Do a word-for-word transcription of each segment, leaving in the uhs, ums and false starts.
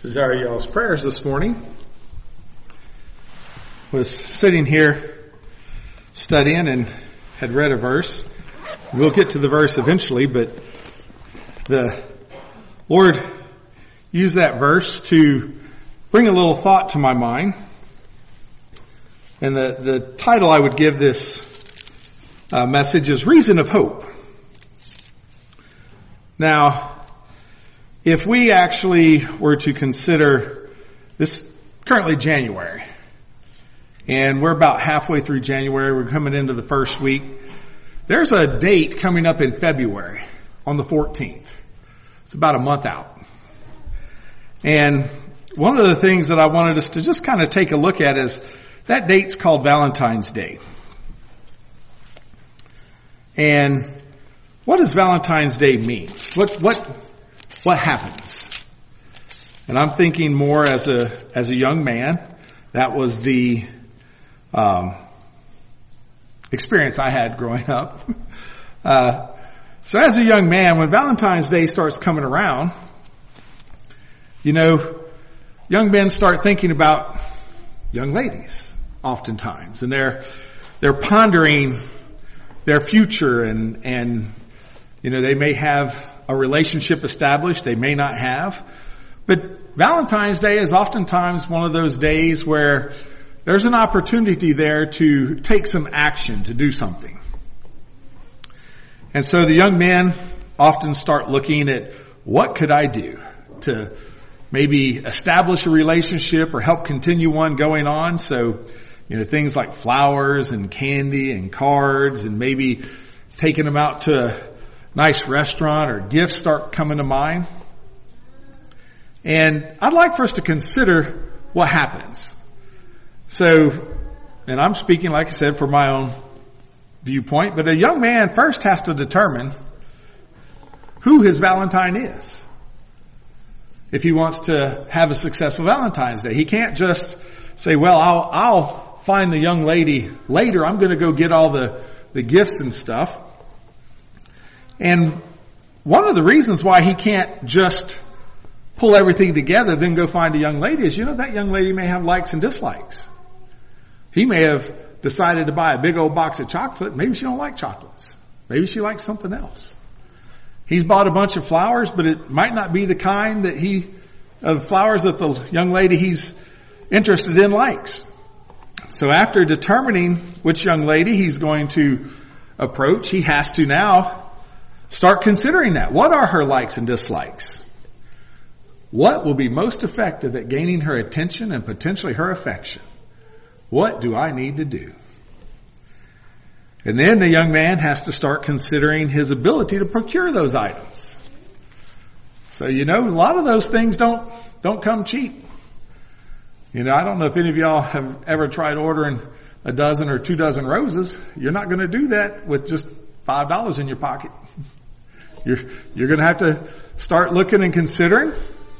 desire y'all's prayers this morning. Was sitting here studying and had read a verse. We'll get to the verse eventually, but the Lord used that verse to bring a little thought to my mind. And the, the title I would give this uh, message is Reason of Hope. Now, if we actually were to consider this currently January, and we're about halfway through January, we're coming into the first week, there's a date coming up in February on the fourteenth. It's about a month out. And one of the things that I wanted us to just kind of take a look at is that date's called Valentine's Day. And what does Valentine's Day mean? What, what, what happens? And I'm thinking more as a, as a young man. That was the, um, experience I had growing up. Uh, so as a young man, when Valentine's Day starts coming around, you know, young men start thinking about young ladies oftentimes, and they're, they're pondering their future and, and, you know, they may have a relationship established, they may not have. But Valentine's Day is oftentimes one of those days where there's an opportunity there to take some action, to do something. And so the young men often start looking at what could I do to maybe establish a relationship or help continue one going on. So, you know, things like flowers and candy and cards and maybe taking them out to a nice restaurant or gifts start coming to mind. And I'd like for us to consider what happens. So, and I'm speaking, like I said, for my own viewpoint, but a young man first has to determine who his Valentine is if he wants to have a successful Valentine's Day. He can't just say, well, I'll, I'll find the young lady later. I'm going to go get all the, the gifts and stuff. And one of the reasons why he can't just pull everything together, then go find a young lady is, you know, that young lady may have likes and dislikes. He may have decided to buy a big old box of chocolate. Maybe she don't like chocolates. Maybe she likes something else. He's bought a bunch of flowers, but it might not be the kind that he, of flowers that the young lady he's interested in likes. So after determining which young lady he's going to approach, he has to now start considering that. What are her likes and dislikes? What will be most effective at gaining her attention and potentially her affection? What do I need to do? And then the young man has to start considering his ability to procure those items. So, you know, a lot of those things don't, don't come cheap. You know, I don't know if any of y'all have ever tried ordering a dozen or two dozen roses. You're not going to do that with just five dollars in your pocket. You're, you're going to have to start looking and considering.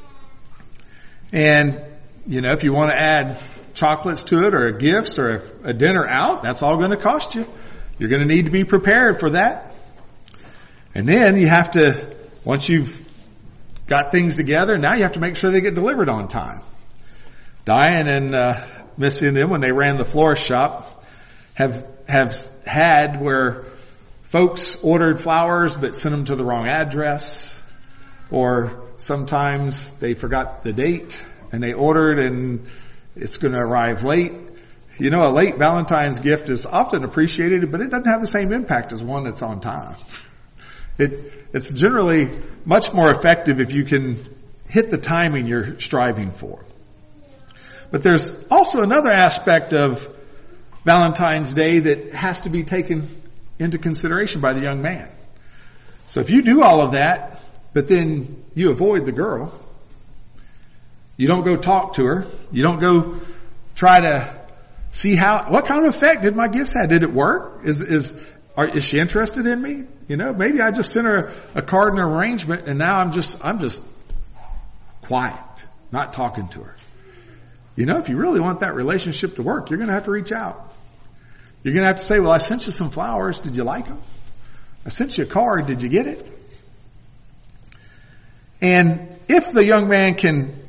And, you know, if you want to add chocolates to it or gifts or a dinner out, that's all going to cost you. You're going to need to be prepared for that. And then you have to, once you've got things together, now you have to make sure they get delivered on time. Diane and uh, Missy and them, when they ran the florist shop, have have had where folks ordered flowers but sent them to the wrong address, or sometimes they forgot the date and they ordered and it's going to arrive late. You know, a late Valentine's gift is often appreciated, but it doesn't have the same impact as one that's on time. It, it's generally much more effective if you can hit the timing you're striving for. But there's also another aspect of Valentine's Day that has to be taken into consideration by the young man. So if you do all of that, but then you avoid the girl, you don't go talk to her, you don't go try to see how, what kind of effect did my gifts have? Did it work? Is, is, are, is she interested in me? You know, maybe I just sent her a, a card and an arrangement and now I'm just, I'm just quiet, not talking to her. You know, if you really want that relationship to work, you're going to have to reach out. You're going to have to say, well, I sent you some flowers. Did you like them? I sent you a card. Did you get it? And if the young man can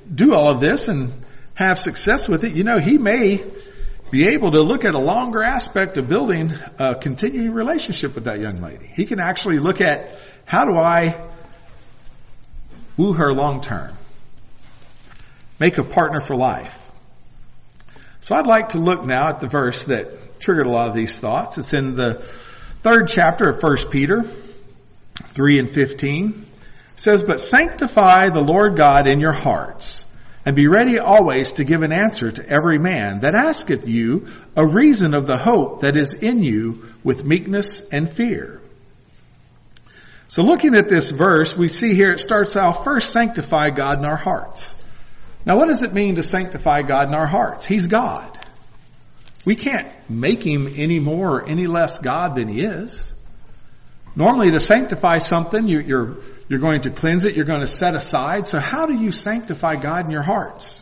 do all of this and have success with it, you know, he may be able to look at a longer aspect of building a continuing relationship with that young lady. He can actually look at, how do I woo her long term? Make a partner for life. So I'd like to look now at the verse that triggered a lot of these thoughts. It's in the third chapter of First Peter three and fifteen. It says, "But sanctify the Lord God in your hearts, and be ready always to give an answer to every man that asketh you a reason of the hope that is in you with meekness and fear." So looking at this verse, we see here it starts out, first sanctify God in our hearts. Now what does it mean to sanctify God in our hearts? He's God. We can't make him any more or any less God than he is. Normally to sanctify something, you, you're, you're going to cleanse it, you're going to set aside. So how do you sanctify God in your hearts?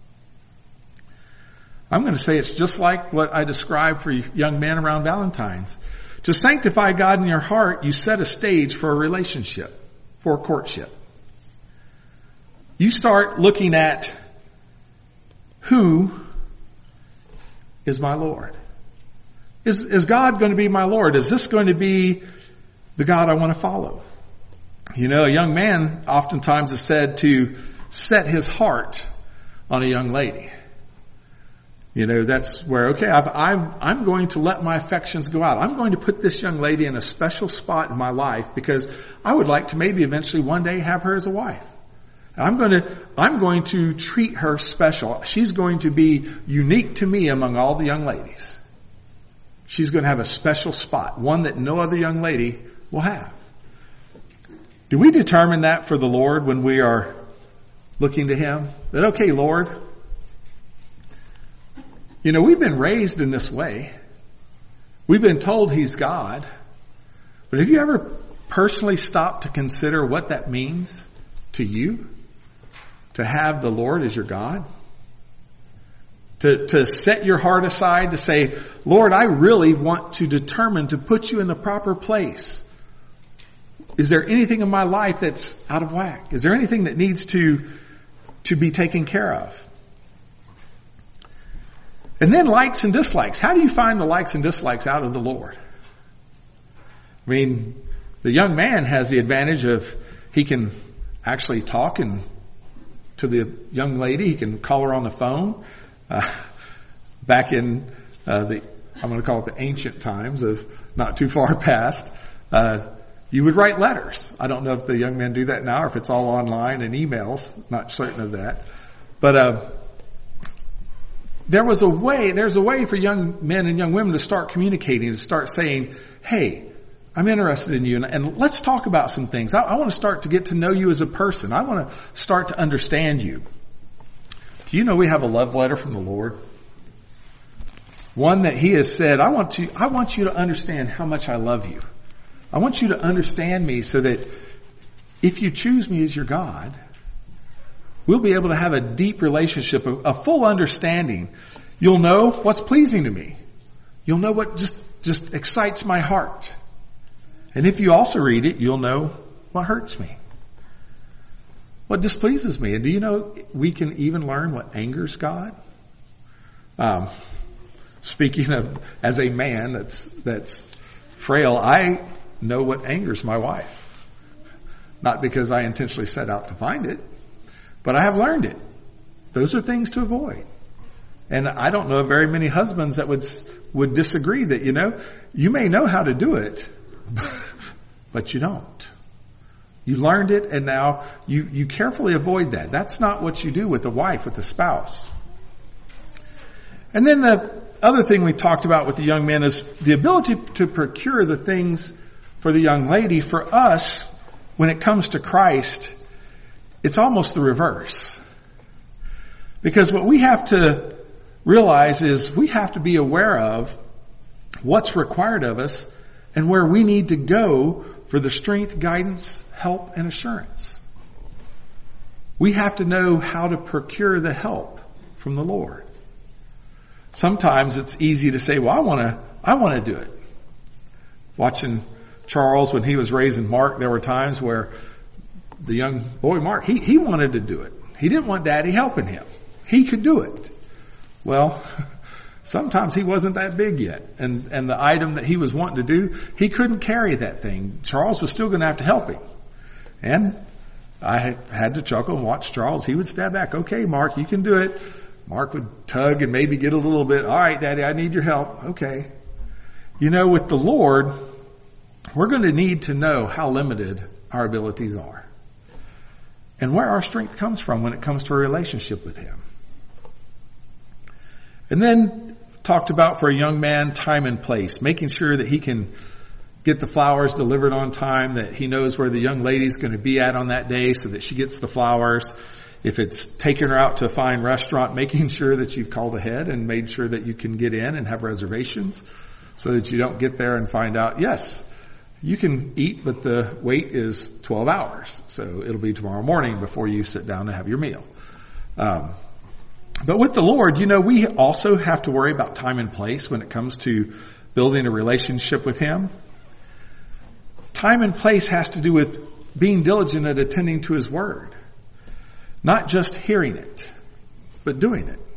I'm going to say it's just like what I described for young men around Valentine's. To sanctify God in your heart, you set a stage for a relationship, for a courtship. You start looking at, who is my Lord? Is, is God going to be my Lord? Is this going to be the God I want to follow? You know, a young man oftentimes is said to set his heart on a young lady. You know, that's where, okay, I've, I've, I'm going to let my affections go out. I'm going to put this young lady in a special spot in my life because I would like to maybe eventually one day have her as a wife. I'm going to, I'm going to treat her special. She's going to be unique to me among all the young ladies. She's going to have a special spot, one that no other young lady will have. Do we determine that for the Lord when we are looking to him? That, okay, Lord, you know, we've been raised in this way. We've been told he's God. But have you ever personally stopped to consider what that means to you? To have the Lord as your God? To, to set your heart aside to say, Lord, I really want to determine to put you in the proper place. Is there anything in my life that's out of whack? Is there anything that needs to, to be taken care of? And then likes and dislikes. How do you find the likes and dislikes out of the Lord? I mean, the young man has the advantage of he can actually talk and to the young lady. He can call her on the phone. Uh, back in uh, the, I'm going to call it the ancient times of not too far past, uh, you would write letters. I don't know if the young men do that now or if it's all online and emails. Not certain of that. But uh, there was a way, there's a way for young men and young women to start communicating, to start saying, hey, I'm interested in you, and, and let's talk about some things. I, I want to start to get to know you as a person. I want to start to understand you. Do you know we have a love letter from the Lord? One that he has said, I want to, I want you to understand how much I love you. I want you to understand me so that if you choose me as your God, we'll be able to have a deep relationship, a, a full understanding. You'll know what's pleasing to me. You'll know what just, just excites my heart. And if you also read it, you'll know what hurts me, what displeases me. And do you know we can even learn what angers God? Um, speaking of, as a man that's that's frail, I know what angers my wife. Not because I intentionally set out to find it, but I have learned it. Those are things to avoid. And I don't know very many husbands that would would disagree that, you know, you may know how to do it, but you don't. You learned it, and now you, you carefully avoid that. That's not what you do with a wife, with a spouse. And then the other thing we talked about with the young men is the ability to procure the things for the young lady. For us, when it comes to Christ, it's almost the reverse. Because what we have to realize is we have to be aware of what's required of us and where we need to go for the strength, guidance, help, and assurance. We have to know how to procure the help from the Lord. Sometimes it's easy to say, well, I want to, I want to do it. Watching Charles when he was raising Mark, there were times where the young boy Mark, he, he wanted to do it. He didn't want Daddy helping him. He could do it. Well, sometimes he wasn't that big yet. And, and the item that he was wanting to do, he couldn't carry that thing. Charles was still going to have to help him. And I had to chuckle and watch Charles. He would stab back. Okay, Mark, you can do it. Mark would tug and maybe get a little bit. All right, Daddy, I need your help. Okay. You know, with the Lord, we're going to need to know how limited our abilities are and where our strength comes from when it comes to a relationship with Him. And then talked about for a young man, time and place, making sure that he can get the flowers delivered on time, that he knows where the young lady's going to be at on that day so that she gets the flowers. If it's taking her out to a fine restaurant, making sure that you've called ahead and made sure that you can get in and have reservations so that you don't get there and find out, yes, you can eat, but the wait is twelve hours. So it'll be tomorrow morning before you sit down to have your meal. Um, But with the Lord, you know, we also have to worry about time and place when it comes to building a relationship with Him. Time and place has to do with being diligent at attending to His Word. Not just hearing it, but doing it.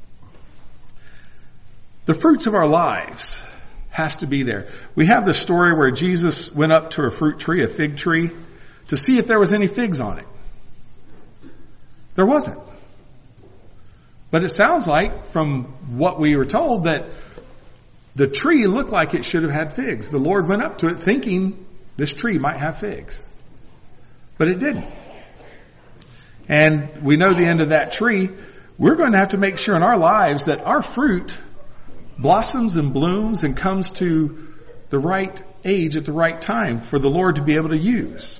The fruits of our lives has to be there. We have the story where Jesus went up to a fruit tree, a fig tree, to see if there was any figs on it. There wasn't. But it sounds like, from what we were told, that the tree looked like it should have had figs. The Lord went up to it thinking this tree might have figs. But it didn't. And we know the end of that tree. We're going to have to make sure in our lives that our fruit blossoms and blooms and comes to the right age at the right time for the Lord to be able to use.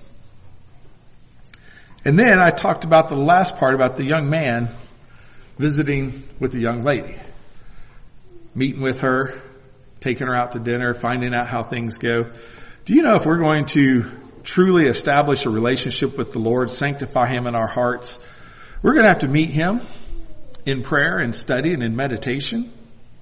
And then I talked about the last part about the young man visiting with the young lady, meeting with her, taking her out to dinner, finding out how things go. Do you know if we're going to truly establish a relationship with the Lord, sanctify Him in our hearts, we're going to have to meet Him in prayer and study and in meditation.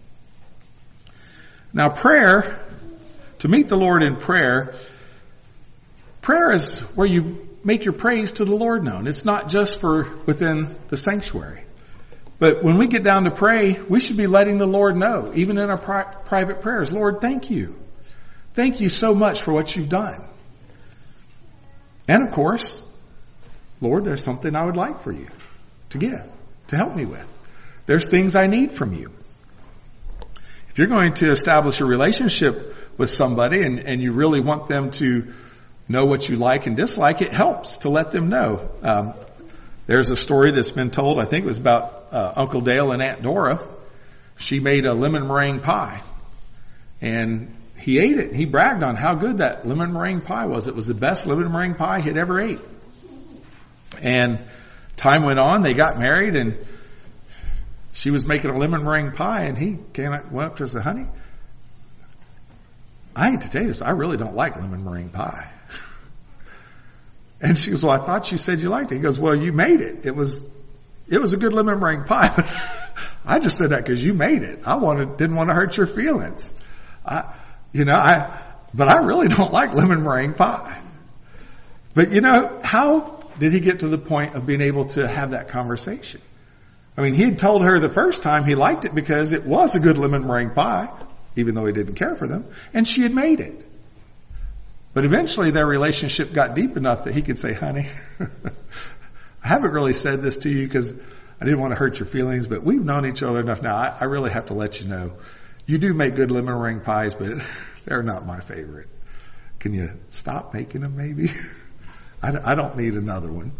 Now prayer, to meet the Lord in prayer, prayer is where you make your praise to the Lord known. It's not just for within the sanctuary. But when we get down to pray, we should be letting the Lord know, even in our pri- private prayers, Lord, thank you. Thank you so much for what you've done. And of course, Lord, there's something I would like for you to give, to help me with. There's things I need from you. If you're going to establish a relationship with somebody and, and you really want them to know what you like and dislike, it helps to let them know. Um, There's a story that's been told, I think it was about uh, Uncle Dale and Aunt Dora. She made a lemon meringue pie. And he ate it. He bragged on how good that lemon meringue pie was. It was the best lemon meringue pie he'd ever ate. And time went on. They got married and she was making a lemon meringue pie. And he came up, went up to her and said, honey, I hate to tell you this, I really don't like lemon meringue pie. And she goes, well, I thought you said you liked it. He goes, well, you made it. It was, it was a good lemon meringue pie. But I just said that because you made it. I wanted, didn't want to hurt your feelings. I, you know, I, but I really don't like lemon meringue pie. But you know, how did he get to the point of being able to have that conversation? I mean, he had told her the first time he liked it because it was a good lemon meringue pie, even though he didn't care for them, and she had made it. But eventually their relationship got deep enough that he could say, honey, I haven't really said this to you because I didn't want to hurt your feelings, but we've known each other enough now. I, I really have to let you know, you do make good lemon meringue pies, but they're not my favorite. Can you stop making them maybe? I, I don't need another one.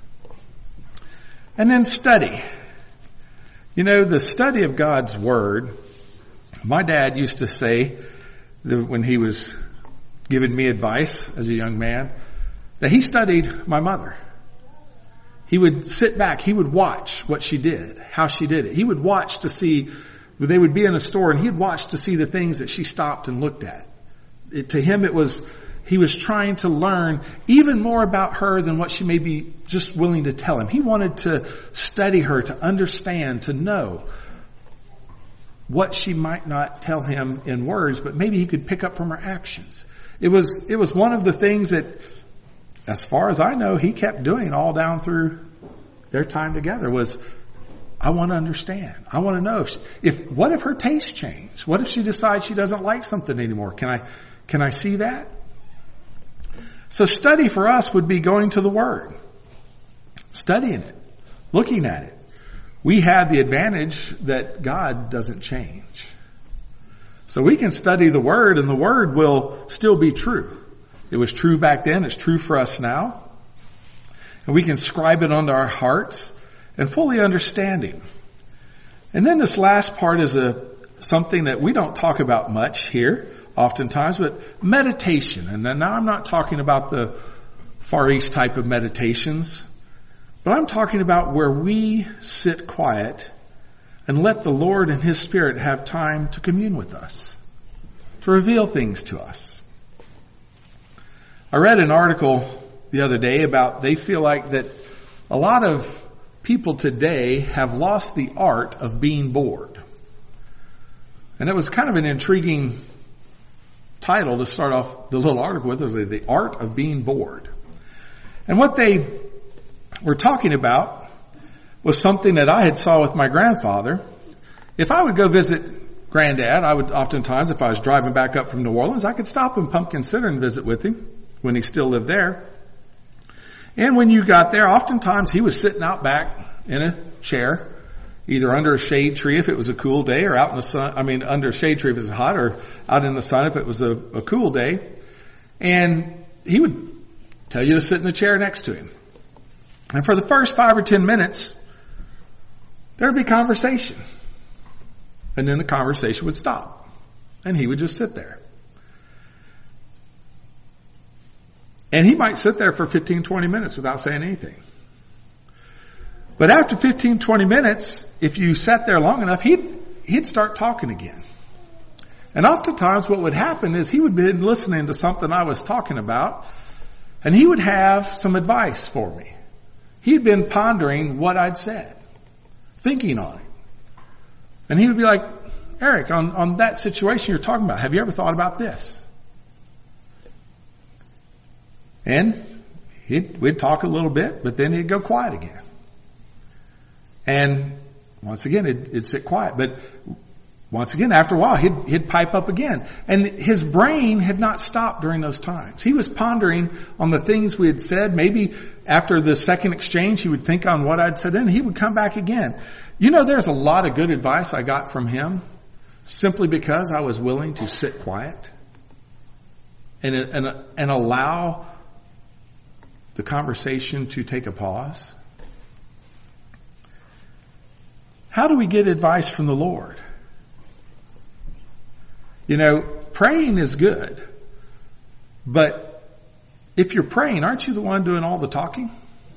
And then study. You know, the study of God's Word, my dad used to say that when he was giving me advice as a young man, that he studied my mother. He would sit back, he would watch what she did, how she did it. He would watch to see, they would be in a store and he'd watch to see the things that she stopped and looked at. It, to him it was, he was trying to learn even more about her than what she may be just willing to tell him. He wanted to study her, to understand, to know what she might not tell him in words, but maybe he could pick up from her actions. It was, it was one of the things that, as far as I know, he kept doing all down through their time together was, I want to understand. I want to know if, she, if, what if her taste changed? What if she decides she doesn't like something anymore? Can I, can I see that? So study for us would be going to the Word, studying it, looking at it. We have the advantage that God doesn't change. So we can study the Word, and the Word will still be true. It was true back then. It's true for us now. And we can scribe it onto our hearts and fully understand Him. And then this last part is a something that we don't talk about much here oftentimes, but meditation. And then now I'm not talking about the Far East type of meditations, but I'm talking about where we sit quiet and let the Lord and His Spirit have time to commune with us, to reveal things to us. I read an article the other day about they feel like that a lot of people today have lost the art of being bored. And it was kind of an intriguing title to start off the little article with, was the art of being bored. And what they were talking about was something that I had saw with my grandfather. If I would go visit Granddad, I would oftentimes, if I was driving back up from New Orleans, I could stop in Pumpkin Center and visit with him when he still lived there. And when you got there, oftentimes he was sitting out back in a chair, either under a shade tree if it was a cool day, or out in the sun, I mean under a shade tree if it was hot, or out in the sun if it was a, a cool day. And he would tell you to sit in the chair next to him. And for the first five or ten minutes, there would be conversation. And then the conversation would stop. And he would just sit there. And he might sit there for fifteen, twenty minutes without saying anything. But after fifteen, twenty minutes, if you sat there long enough, he'd, he'd start talking again. And oftentimes what would happen is he would be listening to something I was talking about, and he would have some advice for me. He'd been pondering what I'd said, thinking on it. And he would be like, Eric, on, on that situation you're talking about, have you ever thought about this? And he'd, we'd talk a little bit, but then he'd go quiet again. And once again, it'd, it'd sit quiet. But once again, after a while, he'd, he'd pipe up again. And his brain had not stopped during those times. He was pondering on the things we had said. Maybe after the second exchange, he would think on what I'd said, and he would come back again. You know, there's a lot of good advice I got from him simply because I was willing to sit quiet and, and, and allow the conversation to take a pause. How do we get advice from the Lord? You know, praying is good, but if you're praying, aren't you the one doing all the talking?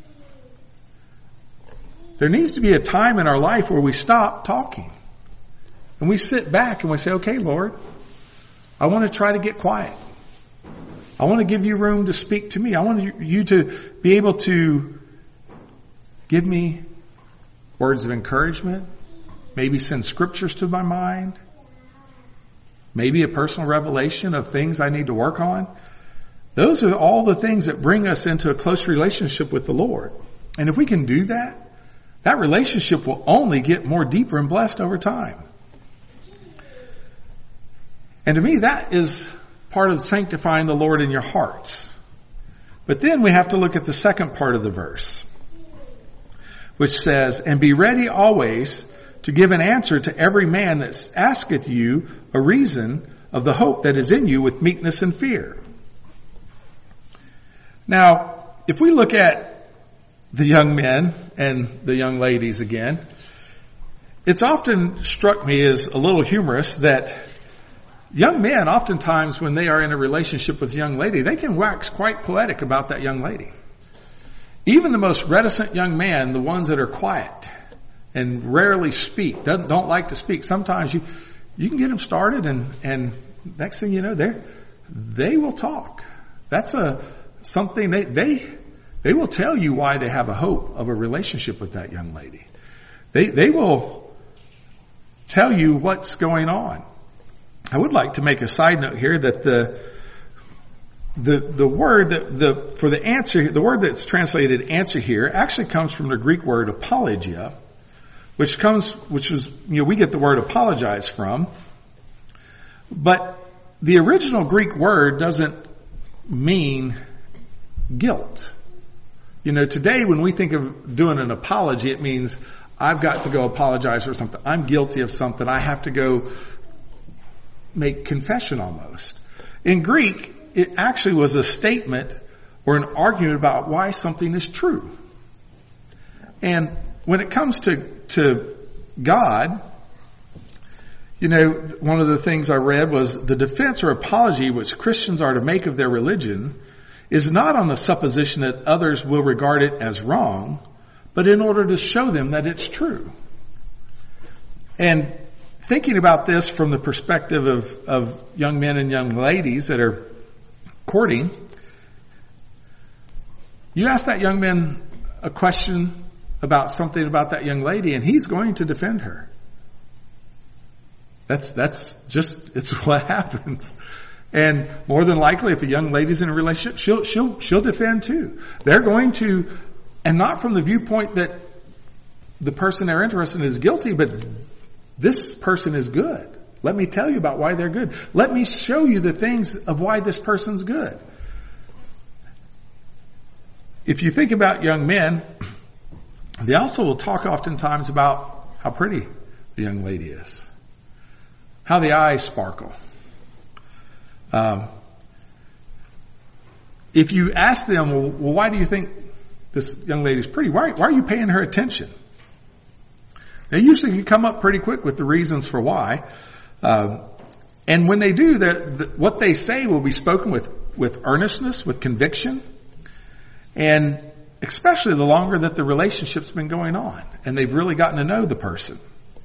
There needs to be a time in our life where we stop talking and we sit back and we say, okay, Lord, I want to try to get quiet. I want to give you room to speak to me. I want you to be able to give me words of encouragement, maybe send scriptures to my mind, maybe a personal revelation of things I need to work on. Those are all the things that bring us into a close relationship with the Lord. And if we can do that, that relationship will only get more deeper and blessed over time. And to me, that is part of sanctifying the Lord in your hearts. But then we have to look at the second part of the verse, which says, and be ready always to give an answer to every man that asketh you a reason of the hope that is in you with meekness and fear. Now, if we look at the young men and the young ladies again, it's often struck me as a little humorous that young men, oftentimes when they are in a relationship with a young lady, they can wax quite poetic about that young lady. Even the most reticent young man, the ones that are quiet and rarely speak, don't, don't like to speak, sometimes you you can get them started, and, and next thing you know, they they will talk. That's a something they they they will tell you why they have a hope of a relationship with that young lady. They they will tell you what's going on. I would like to make a side note here that the the the word that the for the answer, the word that's translated answer here actually comes from the Greek word apologia, which comes, which is, you know, we get the word apologize from. But the original Greek word doesn't mean guilt. You know, today when we think of doing an apology, it means I've got to go apologize for something. I'm guilty of something. I have to go make confession almost. In Greek, it actually was a statement or an argument about why something is true. And when it comes to, to God, you know, one of the things I read was the defense or apology which Christians are to make of their religion is not on the supposition that others will regard it as wrong, but in order to show them that it's true. And thinking about this from the perspective of, of young men and young ladies that are courting, you ask that young man a question about something about that young lady, and he's going to defend her. That's, that's just, it's what happens. And more than likely, if a young lady's in a relationship, she'll, she'll, she'll defend too. They're going to, and not from the viewpoint that the person they're interested in is guilty, but this person is good. Let me tell you about why they're good. Let me show you the things of why this person's good. If you think about young men, they also will talk oftentimes about how pretty the young lady is, how the eyes sparkle. Um, if you ask them, well, well, why do you think this young lady's pretty? Why, why are you paying her attention? They usually can come up pretty quick with the reasons for why. Um, and when they do, the, what they say will be spoken with, with earnestness, with conviction, and especially the longer that the relationship's been going on and they've really gotten to know the person.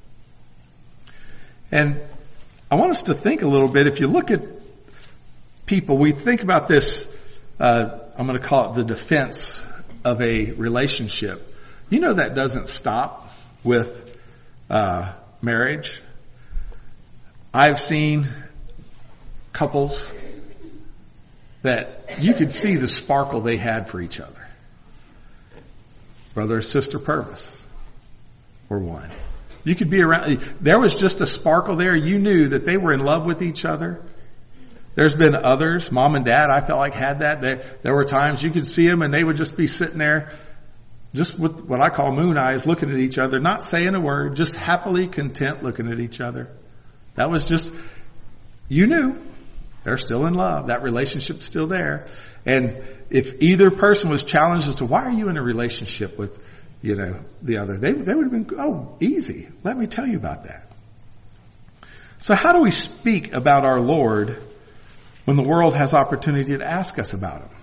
And I want us to think a little bit. If you look at people, we think about this, uh, I'm going to call it the defense of a relationship. You know that doesn't stop with uh, marriage. I've seen couples that you could see the sparkle they had for each other. Brother or sister Purvis were one. You could be around, there was just a sparkle there. You knew that they were in love with each other. There's been others, mom and dad, I felt like had that. There, there were times you could see them and they would just be sitting there just with what I call moon eyes, looking at each other, not saying a word, just happily content looking at each other. That was just, you knew they're still in love. That relationship's still there. And if either person was challenged as to why are you in a relationship with, you know, the other, they, they would have been, oh, easy. Let me tell you about that. So how do we speak about our Lord when the world has opportunity to ask us about Him?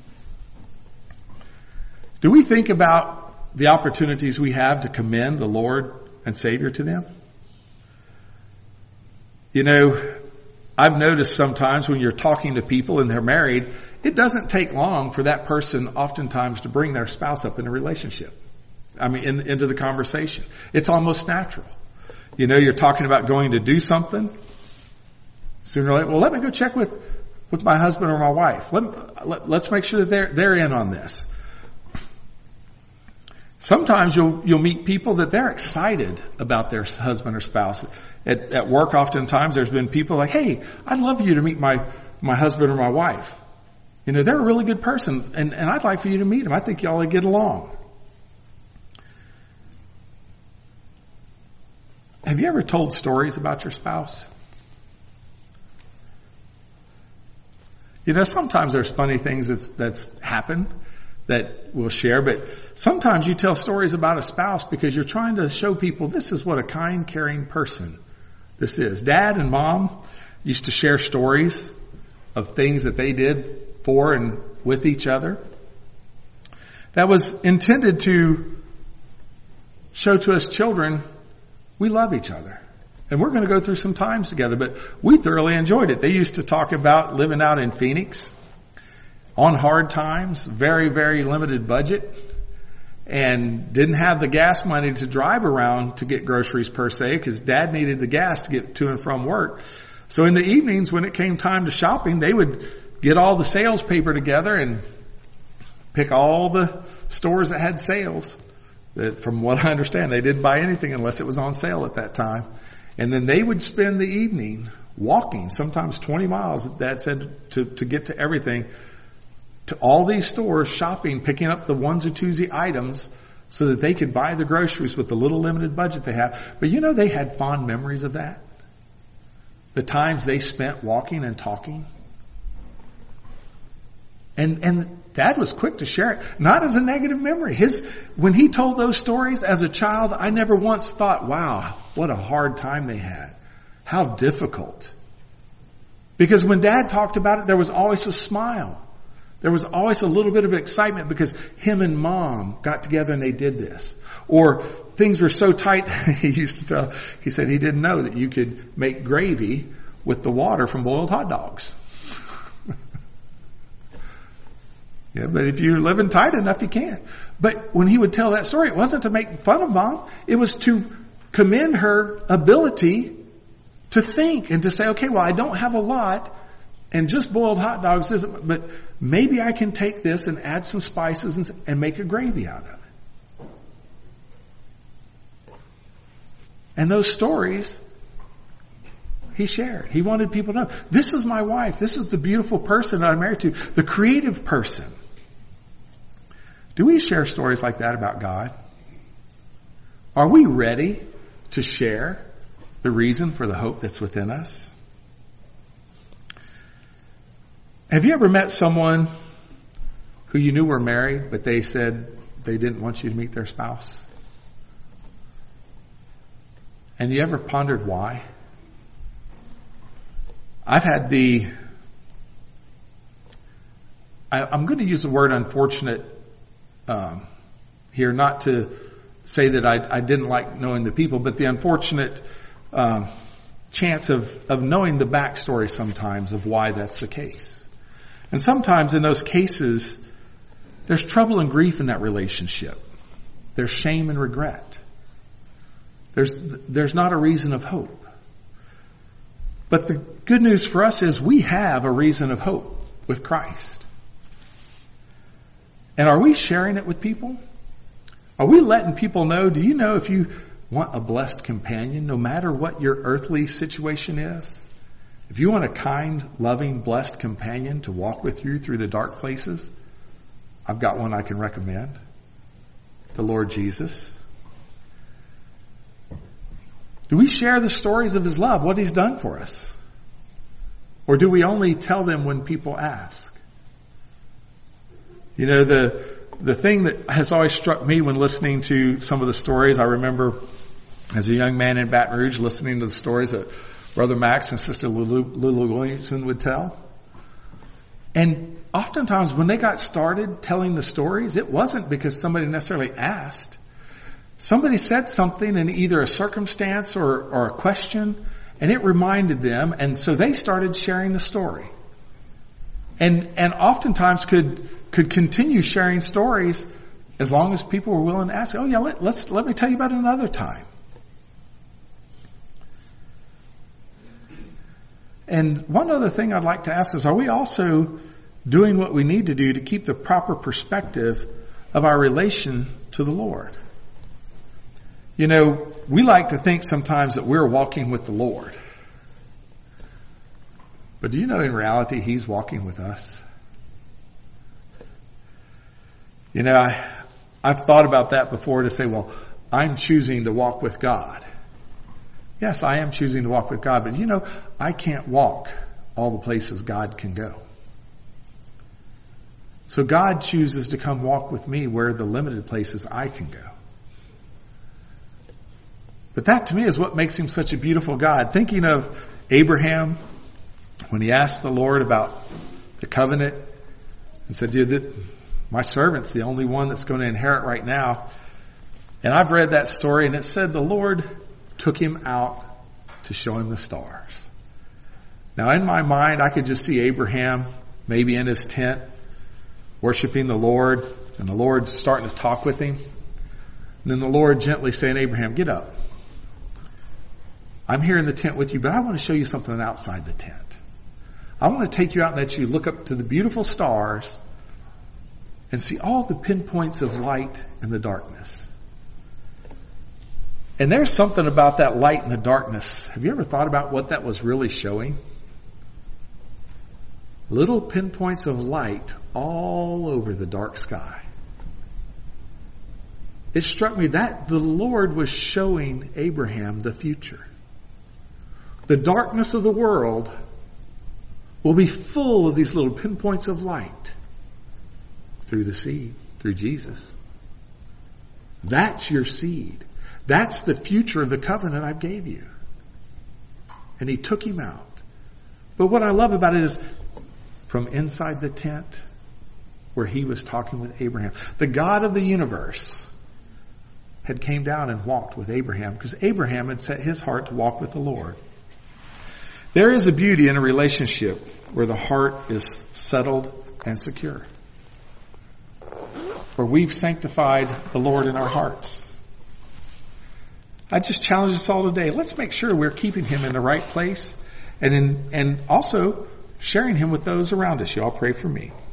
Do we think about the opportunities we have to commend the Lord and Savior to them? You know, I've noticed sometimes when you're talking to people and they're married, it doesn't take long for that person oftentimes to bring their spouse up in a relationship. I mean, in, into the conversation. It's almost natural. You know, you're talking about going to do something. Sooner or later, well, let me go check with, with my husband or my wife. Let, let, let's make sure that they're, they're in on this. Sometimes you'll, you'll meet people that they're excited about their husband or spouse. At, at work, oftentimes there's been people like, hey, I'd love you to meet my, my husband or my wife. You know, they're a really good person and, and I'd like for you to meet them. I think y'all would get along. Have you ever told stories about your spouse? You know, sometimes there's funny things that's, that's happened that we'll share, but sometimes you tell stories about a spouse because you're trying to show people this is what a kind, caring person this is. Dad and mom used to share stories of things that they did for and with each other. That was intended to show to us children we love each other. And we're going to go through some times together, but we thoroughly enjoyed it. They used to talk about living out in Phoenix on hard times, very, very limited budget, and didn't have the gas money to drive around to get groceries per se because Dad needed the gas to get to and from work. So in the evenings when it came time to shopping, they would get all the sales paper together and pick all the stores that had sales. That, from what I understand, they didn't buy anything unless it was on sale at that time. And then they would spend the evening walking, sometimes twenty miles, Dad said, to, to get to everything, to all these stores, shopping, picking up the onesie twosie items so that they could buy the groceries with the little limited budget they have. But you know, they had fond memories of that. The times they spent walking and talking. And, and Dad was quick to share it, not as a negative memory. His, when he told those stories as a child, I never once thought, wow, what a hard time they had. How difficult. Because when Dad talked about it, there was always a smile. There was always a little bit of excitement because him and Mom got together and they did this. Or things were so tight, he used to tell, he said he didn't know that you could make gravy with the water from boiled hot dogs. Yeah, but if you're living tight enough, you can. But when he would tell that story, it wasn't to make fun of Mom. It was to commend her ability to think and to say, okay, well, I don't have a lot and just boiled hot dogs isn't, but maybe I can take this and add some spices and, and make a gravy out of it. And those stories he shared. He wanted people to know, this is my wife. This is the beautiful person that I'm married to. The creative person. Do we share stories like that about God? Are we ready to share the reason for the hope that's within us? Have you ever met someone who you knew were married, but they said they didn't want you to meet their spouse? And you ever pondered why? I've had the, I, I'm going to use the word unfortunate um, here, not to say that I, I didn't like knowing the people, but the unfortunate um, chance of, of knowing the backstory sometimes of why that's the case. And sometimes in those cases, there's trouble and grief in that relationship. There's shame and regret. There's, there's not a reason of hope. But the good news for us is we have a reason of hope with Christ. And are we sharing it with people? Are we letting people know, do you know if you want a blessed companion, no matter what your earthly situation is, if you want a kind, loving, blessed companion to walk with you through the dark places, I've got one I can recommend. The Lord Jesus. Do we share the stories of His love, what He's done for us? Or do we only tell them when people ask? You know, the the thing that has always struck me when listening to some of the stories, I remember as a young man in Baton Rouge listening to the stories that Brother Max and Sister Lulu, Lulu Williamson would tell. And oftentimes when they got started telling the stories, it wasn't because somebody necessarily asked. Somebody said something in either a circumstance or, or a question, and it reminded them, and so they started sharing the story. And and oftentimes could could continue sharing stories as long as people were willing to ask, oh yeah, let, let's let me tell you about it another time. And one other thing I'd like to ask is, are we also doing what we need to do to keep the proper perspective of our relation to the Lord? You know, we like to think sometimes that we're walking with the Lord. But do you know in reality He's walking with us? You know, I, I've thought about that before to say, well, I'm choosing to walk with God. Yes, I am choosing to walk with God, but you know, I can't walk all the places God can go. So God chooses to come walk with me where the limited places I can go. But that to me is what makes Him such a beautiful God. Thinking of Abraham, when he asked the Lord about the covenant and said, "Dude, my servant's the only one that's going to inherit right now." And I've read that story, and it said the Lord took him out to show him the stars. Now in my mind, I could just see Abraham maybe in his tent worshiping the Lord, and the Lord starting to talk with him. And then the Lord gently saying, "Abraham, get up. I'm here in the tent with you, but I want to show you something outside the tent. I want to take you out and let you look up to the beautiful stars and see all the pinpoints of light in the darkness. And there's something about that light in the darkness. Have you ever thought about what that was really showing? Little pinpoints of light all over the dark sky. It struck me that the Lord was showing Abraham the future. The darkness of the world will be full of these little pinpoints of light through the seed, through Jesus. That's your seed. That's the future of the covenant I gave you. And he took him out. But what I love about it is from inside the tent where he was talking with Abraham, the God of the universe had came down and walked with Abraham because Abraham had set his heart to walk with the Lord. There is a beauty in a relationship where the heart is settled and secure. Where we've sanctified the Lord in our hearts. I just challenge us all today. Let's make sure we're keeping him in the right place and in, and also sharing him with those around us. You all pray for me.